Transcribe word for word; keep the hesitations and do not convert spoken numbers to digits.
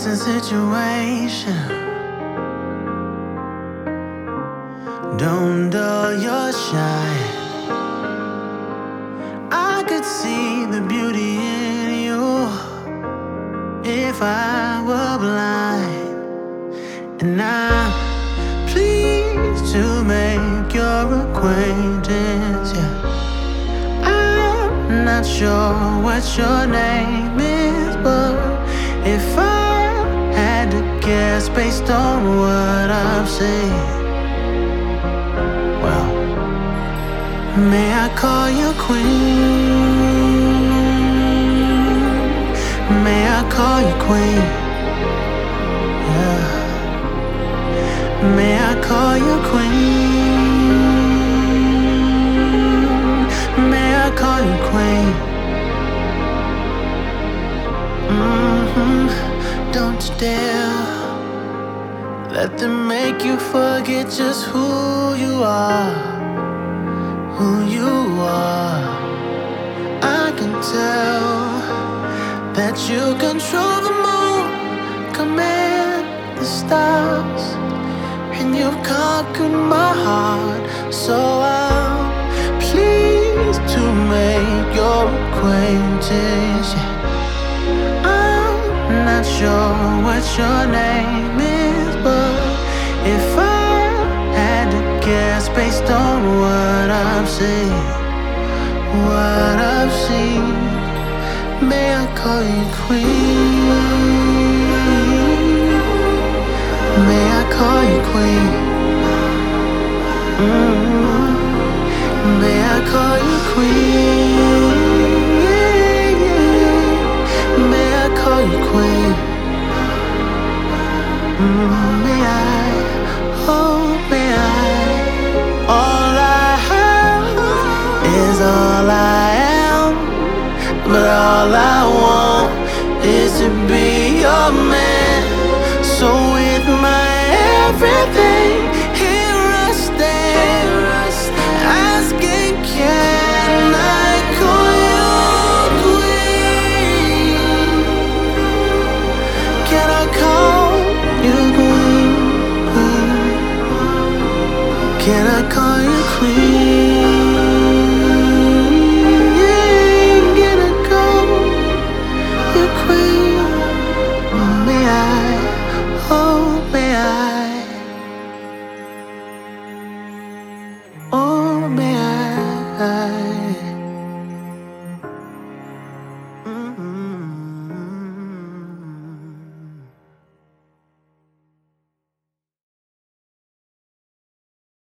innocent situation. Don't dull your shine. I could see the beauty in you if I were blind. And I'm pleased to make your acquaintance, yeah. I'm not sure what your name is, but if I had to guess based on what I've seen, well, may I call you queen? May I call you queen? Yeah. May I call you queen? May I call you queen? Mm-hmm. Don't you dare let them make you forget just who you are. Who you are. I can tell that you control the moon, command the stars, and you've conquered my heart. So I'm pleased to make your acquaintance, yeah. I'm not sure what your name is, but if I had to guess based on what I've seen, what I've seen, may I call you queen? May I call you queen? Mm-hmm. May I call you queen? Yeah, yeah. May I call you queen? Mm-hmm. May I?